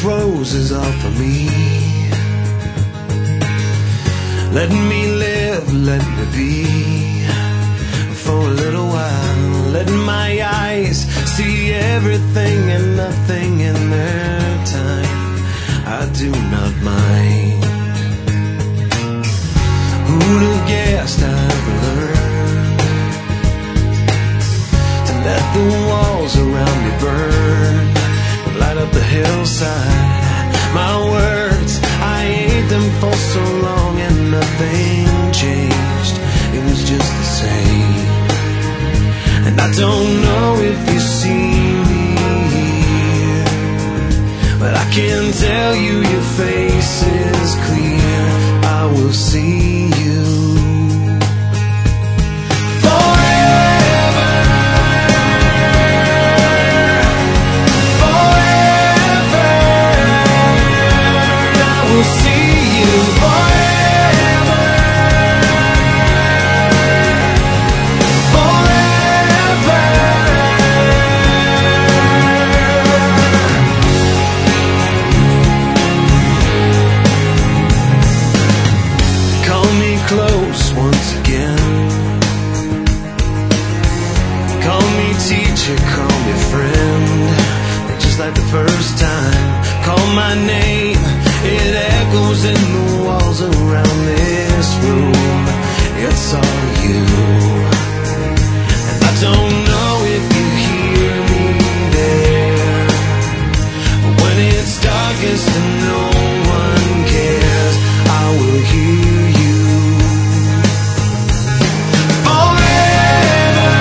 roses are for me. Let me live, let me be. For a little while, let my eyes see everything and nothing in their time. I do not mind. Who'd have guessed I'd learn to let the walls around me burn, light up the hillside. My words, I ate them for so long and nothing changed. It was just the same. And I don't know if you see me here, but I can tell you your face is clear. I will see you forever, forever. I will see you forever, forever. Call me close once again. Call me teacher, call me friend. Just like the first time. Call my name, it echoes in the walls around this room. It's all you. And I don't know if you hear me there, but when it's darkest and no one cares, I will hear you forever,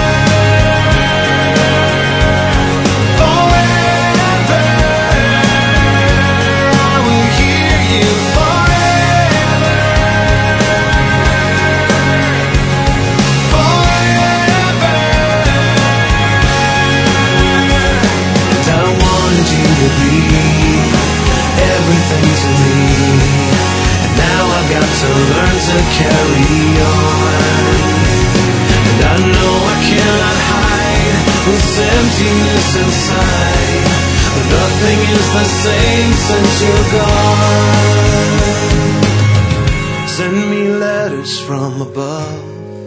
forever. I will hear you forever, forever. And I wanted you to be everything to me, and now I've got to learn to carry on. And I know I cannot hide this emptiness inside, but nothing is the same since you're gone. Send me letters from above,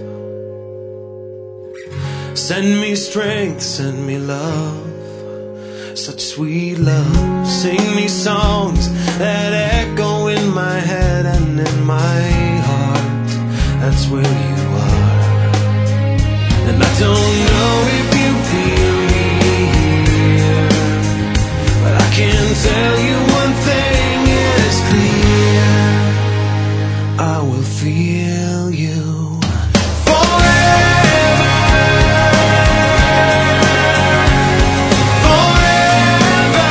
send me strength, send me love, such sweet love. Sing me songs that echo in my head and in my heart. That's where you are. And I don't know if you feel me here, but I can tell you one thing is clear. I will feel you forever, forever.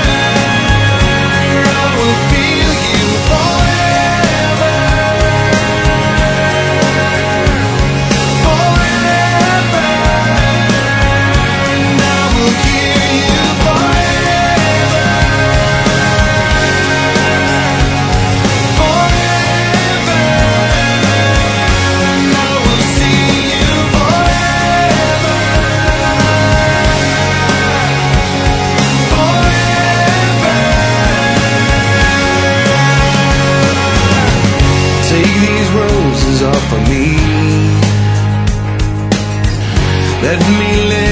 I will feel you forever, forever. And I will hear you forever, forever. And I will see you forever, forever. Take these roses off of me. Let me live.